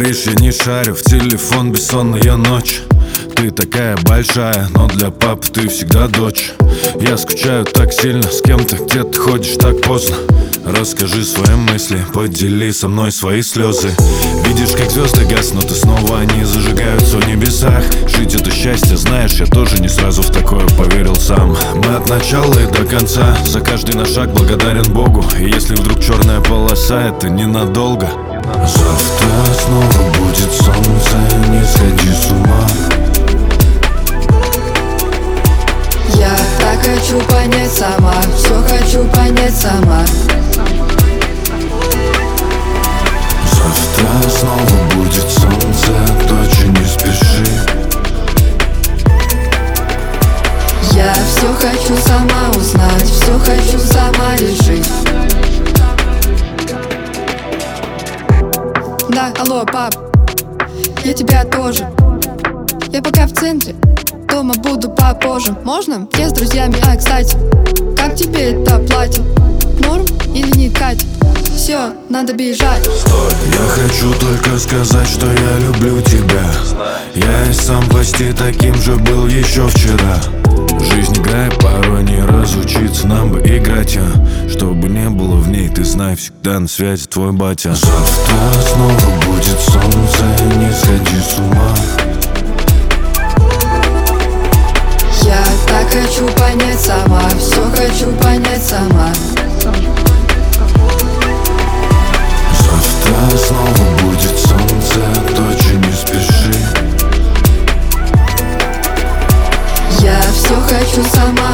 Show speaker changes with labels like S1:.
S1: говоришь, я не шарю в телефон, бессонная ночь. Ты такая большая, но для папы ты всегда дочь. Я скучаю так сильно, с кем-то, где ты ходишь так поздно. Расскажи свои мысли, подели со мной свои слезы. Видишь, как звезды гаснут, и снова они зажигаются в небесах. Жить это счастье, знаешь, я тоже не сразу в такое поверил сам. Мы от начала и до конца, за каждый наш шаг благодарен Богу. И если вдруг черная полоса, это ненадолго. Завтра снова будет солнце, не сходи с ума.
S2: Я так хочу понять сама, все хочу понять сама.
S1: Завтра снова будет солнце, дочь, не спеши.
S2: Я все хочу сама узнать, все хочу сама решить. Да, алло, пап, я тебя тоже. Я пока в центре, дома буду попозже. Можно? Я с друзьями, кстати, как тебе это платье? Норм или не Катя? Все, надо бежать.
S1: Стой, я хочу только сказать, что я люблю тебя. Я и сам почти таким же был еще вчера. Жизнь играет, порой не разучиться, нам бы играть, чтобы не было в ней, ты знай, всегда на связи твой батя. Завтра снова будет солнце, не сходи с ума.
S2: Я так хочу понять сама, все хочу понять сама.
S1: Завтра снова будет солнце, дочь, не спеши.
S2: Я все хочу сама